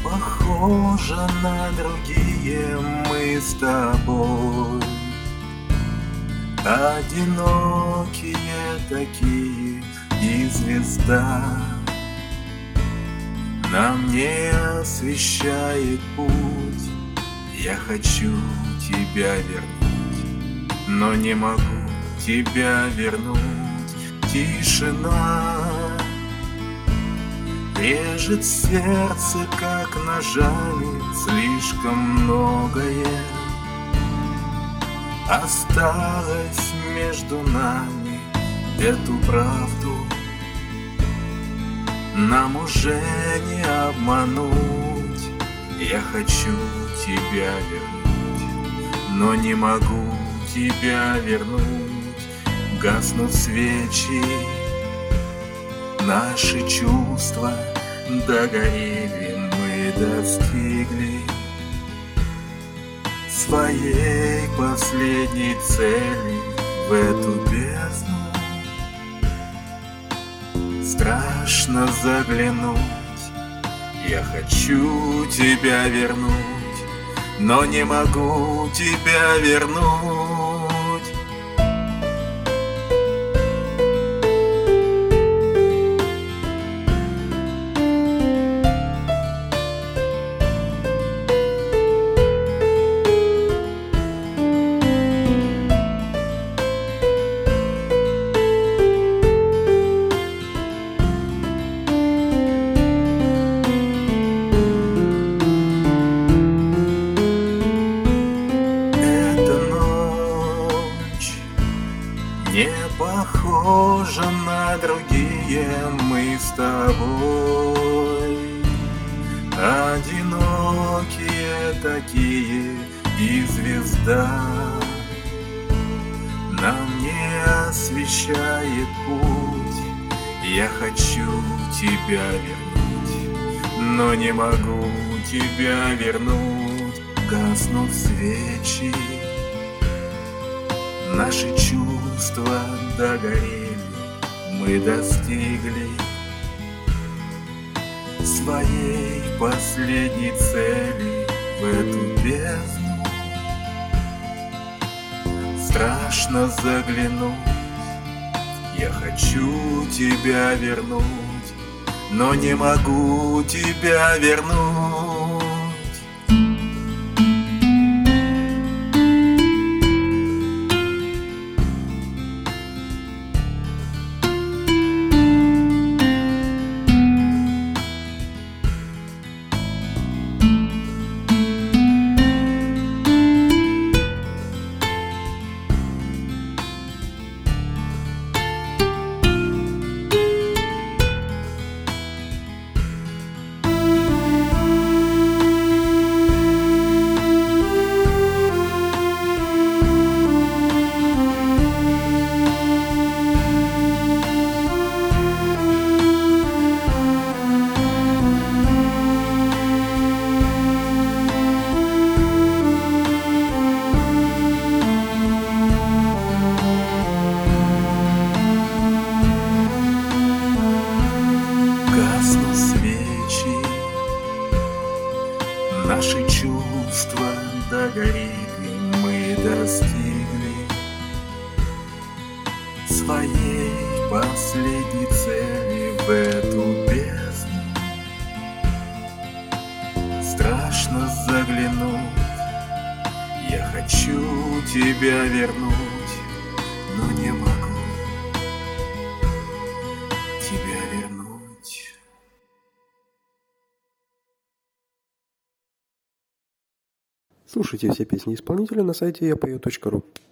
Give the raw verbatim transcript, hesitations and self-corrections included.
похожа на другие мы с тобой. Одинокие такие, и звезда нам не освещает путь. Я хочу тебя вернуть, но не могу тебя вернуть. Тишина режет сердце, как ножами, слишком многое осталось между нами. Эту правду нам уже не обмануть. Я хочу тебя вернуть, но не могу тебя вернуть. Гаснут свечи, наши чувства догорели, мы достигли своей последней цели в эту бездну. Страшно заглянуть, я хочу тебя вернуть, но не могу тебя вернуть. Не похожа на другие мы с тобой. Одинокие такие, и звезда нам не освещает путь. Я хочу тебя вернуть, но не могу тебя вернуть. Гаснут свечи, наши чувства догорели, мы достигли своей последней цели в эту бездну. Страшно заглянуть, я хочу тебя вернуть, но не могу тебя вернуть. Гаснут свечи, наши чувства догорели, мы достигли своей последней цели в эту бездну. Страшно заглянуть, я хочу тебя вернуть, но не могу тебя вернуть. Слушайте все песни исполнителя на сайте я пою точка ру.